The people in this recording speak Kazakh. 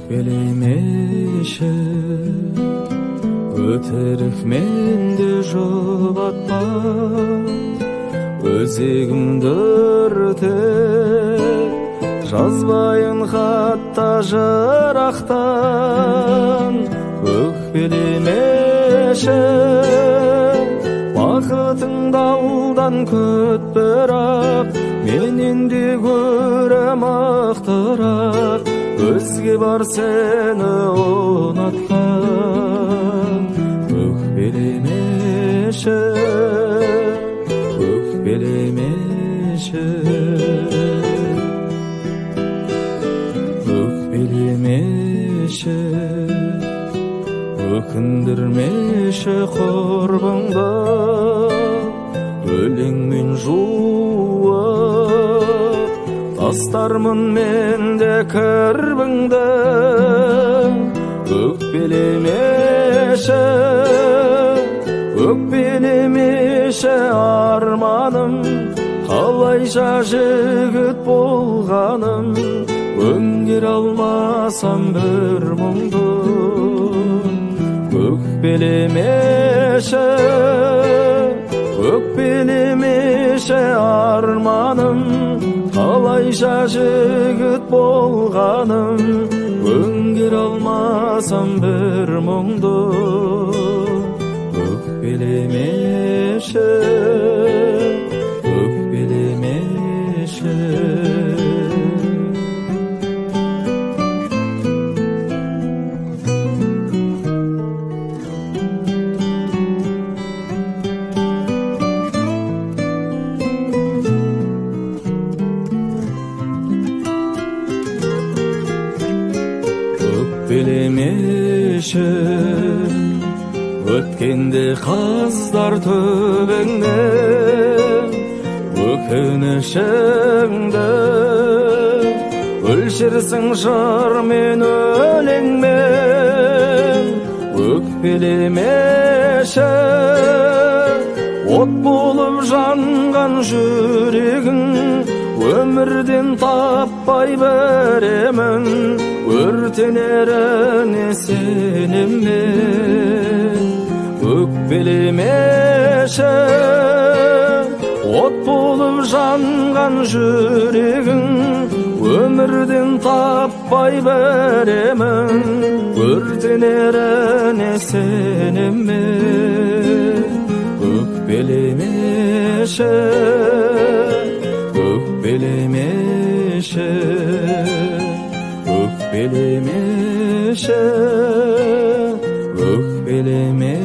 Өкпелемеші өтірік менде жұбатпа, өзегімді өртеп жазбайын хатта жырақтан. Өкпелемеші бақытыңды алдан күт, бірақ менен де көрі мықтырақ өзге бар сені ұнатқан. Өкпелемеші, өкпелемеші, өкпелемеші, өкіндірмеші құрбыңды өлеңмен жуып, тастармын мен де кірбіңді. Өкпелемеші, өкпелемеші арманым, қалайша жігіт болғаным, өңгер алмасам бір мұңды. Өкпелемеші, өкпелемеші арманым, қалайша жігіт болғаным, өңгер алмасам бір мұңды. Өкпелемеші, өкпелемеші. Өкпелемеші өткенде қаздар төбеңде, өкінішіңді өлшерсің жырмен өлеңмен. Өкпелемеші от болып жанған жүрегің, өмірден таппай беремін, өртенеріне сенем мен. Өкпелемеші от болып жанған жүрегің, өмірден таппай беремін, өртенеріне сенем мен. Өкпелемеші, өкпелемеші, өкпелемеші, өкпелемеші.